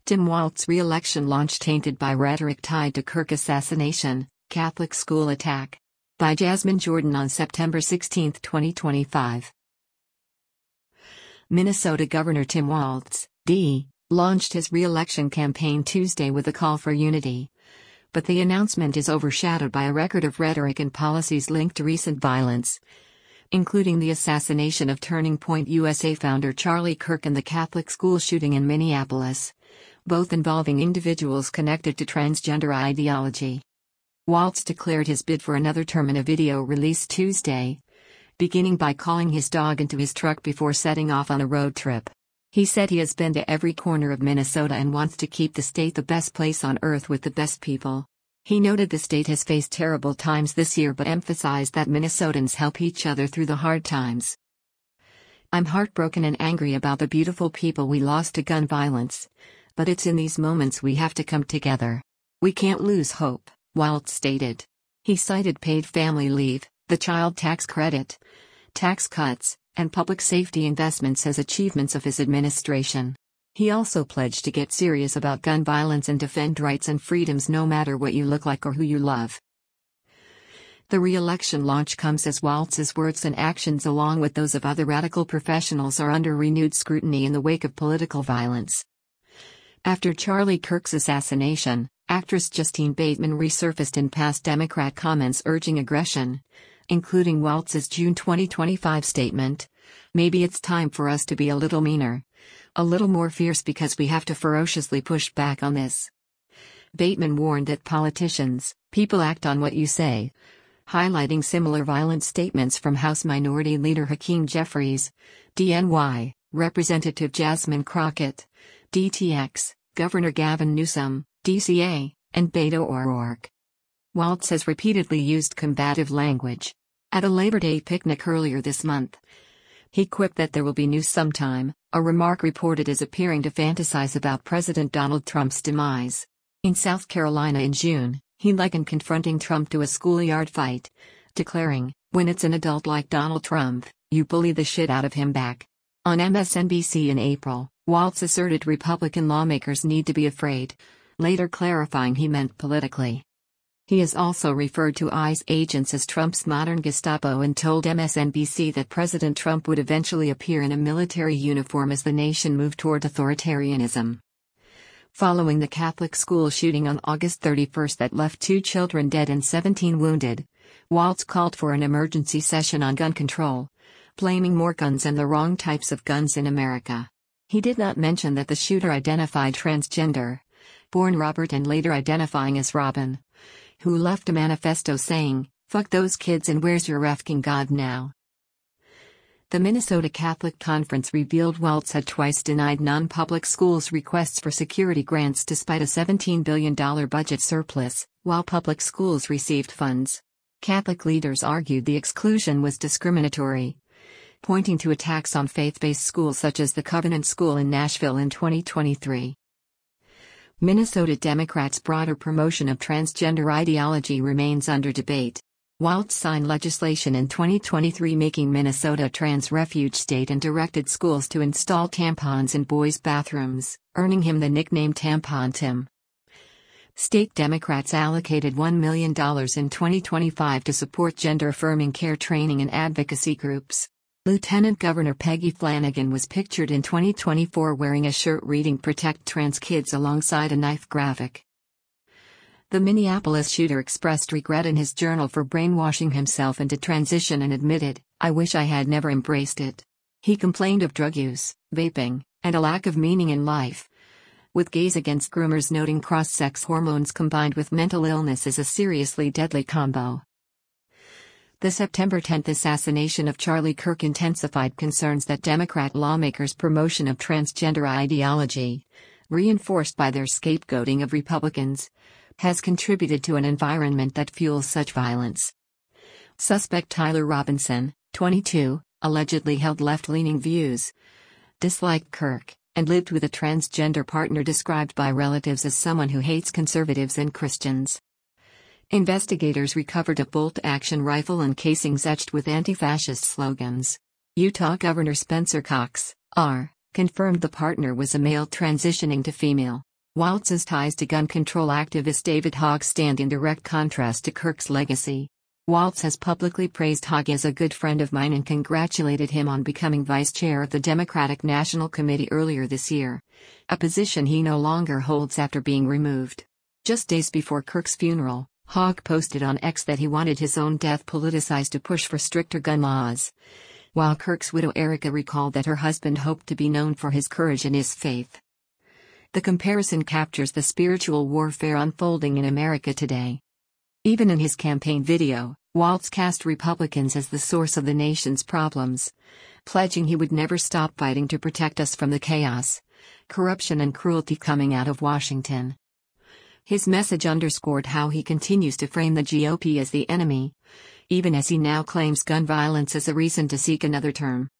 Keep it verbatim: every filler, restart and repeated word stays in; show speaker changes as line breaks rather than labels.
Tim Walz re-election launch tainted by rhetoric tied to Kirk assassination, Catholic school attack. By Jasmine Jordan on September sixteenth, twenty twenty-five. Minnesota Governor Tim Walz, D, launched his re-election campaign Tuesday with a call for unity. But the announcement is overshadowed by a record of rhetoric and policies linked to recent violence, including the assassination of Turning Point U S A founder Charlie Kirk and the Catholic school shooting in Minneapolis, both involving individuals connected to transgender ideology. Walz declared his bid for another term in a video released Tuesday, beginning by calling his dog into his truck before setting off on a road trip. He said he has been to every corner of Minnesota and wants to keep the state the best place on earth with the best people. He noted the state has faced terrible times this year but emphasized that Minnesotans help each other through the hard times. "I'm heartbroken and angry about the beautiful people we lost to gun violence. But it's in these moments we have to come together. We can't lose hope," Walz stated. He cited paid family leave, the child tax credit, tax cuts, and public safety investments as achievements of his administration. He also pledged to get serious about gun violence and defend rights and freedoms no matter what you look like or who you love. The re-election launch comes as Walz's words and actions along with those of other radical professionals are under renewed scrutiny in the wake of political violence. After Charlie Kirk's assassination, actress Justine Bateman resurfaced in past Democrat comments urging aggression, including Walz's June twenty twenty-five statement, "Maybe it's time for us to be a little meaner, a little more fierce because we have to ferociously push back on this." Bateman warned that politicians, people act on what you say, highlighting similar violent statements from House Minority Leader Hakeem Jeffries, D N Y, Representative Jasmine Crockett, D T X, Governor Gavin Newsom, D C A, and Beto O'Rourke. Walz has repeatedly used combative language. At a Labor Day picnic earlier this month, he quipped that there will be news sometime, a remark reported as appearing to fantasize about President Donald Trump's demise. In South Carolina in June, he likened confronting Trump to a schoolyard fight, declaring, "When it's an adult like Donald Trump, you bully the shit out of him back." On M S N B C in April, Walz asserted Republican lawmakers need to be afraid, later clarifying he meant politically. He has also referred to ICE agents as Trump's modern Gestapo and told M S N B C that President Trump would eventually appear in a military uniform as the nation moved toward authoritarianism. Following the Catholic school shooting on August thirty-first that left two children dead and seventeen wounded, Walz called for an emergency session on gun control, blaming more guns and the wrong types of guns in America. He did not mention that the shooter identified transgender, born Robert and later identifying as Robin, who left a manifesto saying, "Fuck those kids and where's your effing God now?" The Minnesota Catholic Conference revealed Walz had twice denied non-public schools requests for security grants despite a seventeen billion dollars budget surplus, while public schools received funds. Catholic leaders argued the exclusion was discriminatory, pointing to attacks on faith-based schools such as the Covenant School in Nashville in twenty twenty-three. Minnesota Democrats' broader promotion of transgender ideology remains under debate. Walz signed legislation in twenty twenty-three making Minnesota a trans refuge state and directed schools to install tampons in boys' bathrooms, earning him the nickname Tampon Tim. State Democrats allocated one million dollars in twenty twenty-five to support gender-affirming care training and advocacy groups. Lieutenant Governor Peggy Flanagan was pictured in twenty twenty-four wearing a shirt reading "Protect Trans Kids" alongside a knife graphic. The Minneapolis shooter expressed regret in his journal for brainwashing himself into transition and admitted, "I wish I had never embraced it." He complained of drug use, vaping, and a lack of meaning in life, with Gays Against Groomers noting cross-sex hormones combined with mental illness is a seriously deadly combo. The September tenth assassination of Charlie Kirk intensified concerns that Democrat lawmakers' promotion of transgender ideology, reinforced by their scapegoating of Republicans, has contributed to an environment that fuels such violence. Suspect Tyler Robinson, twenty-two, allegedly held left-leaning views, disliked Kirk, and lived with a transgender partner described by relatives as someone who hates conservatives and Christians. Investigators recovered a bolt-action rifle and casings etched with anti-fascist slogans. Utah Governor Spencer Cox, R, confirmed the partner was a male transitioning to female. Waltz's ties to gun control activist David Hogg stand in direct contrast to Kirk's legacy. Waltz has publicly praised Hogg as a good friend of mine and congratulated him on becoming vice chair of the Democratic National Committee earlier this year, a position he no longer holds after being removed. Just days before Kirk's funeral, Hogg posted on X that he wanted his own death politicized to push for stricter gun laws, while Kirk's widow Erica recalled that her husband hoped to be known for his courage and his faith. The comparison captures the spiritual warfare unfolding in America today. Even in his campaign video, Waltz cast Republicans as the source of the nation's problems, pledging he would never stop fighting to protect us from the chaos, corruption and cruelty coming out of Washington. His message underscored how he continues to frame the G O P as the enemy, even as he now claims gun violence as a reason to seek another term.